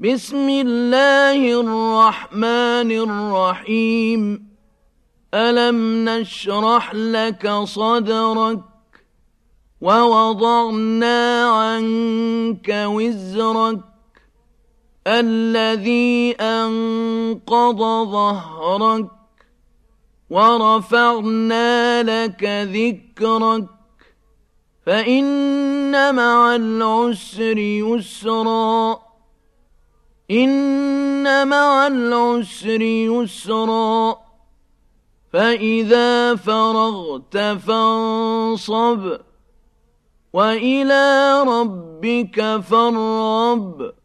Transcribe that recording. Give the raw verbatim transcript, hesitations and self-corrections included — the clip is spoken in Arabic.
بسم الله الرحمن الرحيم ألم نشرح لك صدرك ووضعنا عنك وزرك الذي أنقض ظهرك ورفعنا لك ذكرك فإن مع العسر يسرا إن مع العسر يسرا فإذا فرغت فانصب وإلى ربك فارغب